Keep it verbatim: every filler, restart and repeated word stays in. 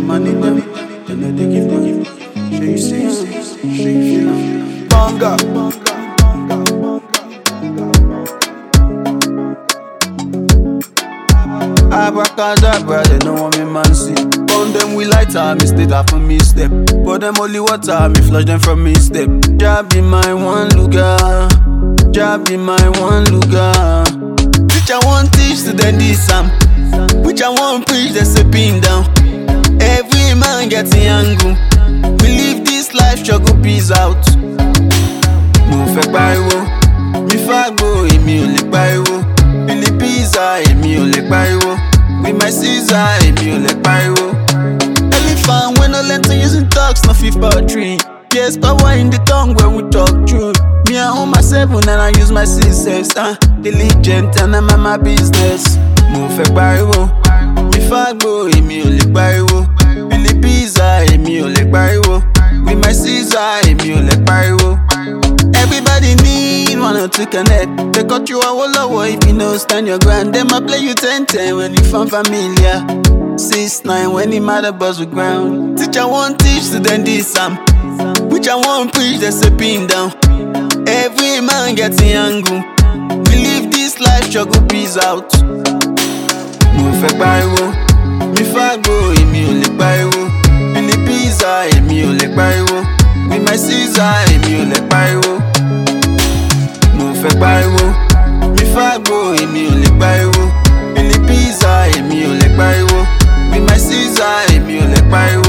money them, then they dey give me. Shey you see, shey you feel am. Banga. Abracadabra, they know what me man see. On them we light up, me state up for me step. But them only water, me flush them from me step. Jah be my one looker, Jah be my one looker. Which I want teach to them this Sam, which I want preach, they say pin down. Every man getting angry. We live this life, struggle peace out. Mo fẹ́ pariwo, mi fagbo, èmi ò lè pariwo. Billy pizza, èmi ò lè pariwo. With my Caesar, èmi ò lè pariwo. Elephant when I learn to using talks, no fit poetry. Yes, power in the tongue when we talk true. Me I own myself and I use my sisters. Uh, diligent and I'm at my business. Mo fẹ́ pariwo, mi fagbo, èmi ò lè pariwo. Billy pizza, èmi ò lè pariwo. With my Caesar, èmi ò lè pariwo. Everybody need one or two connect. They cut you a whole hour if you know stand your ground. Them I play you ten ten when you from familiar. six nine when you mad buzz with ground. Teacher won't teach to them this Sam, which I won't preach, they say pin down. Every man getting angry. We live this life, struggle peace out. Mo fẹ́ pariwo, mi fagbo, èmi ò lè pariwo. Billy pizza, èmi ò lè pariwo. With my Caesar, èmi ò lè pariwo. Mo fẹ́ pariwo, mi fagbo, èmi ò lè pariwo. Billy pizza, èmi ò lè pariwo. With my Caesar, èmi ò lè pariwo.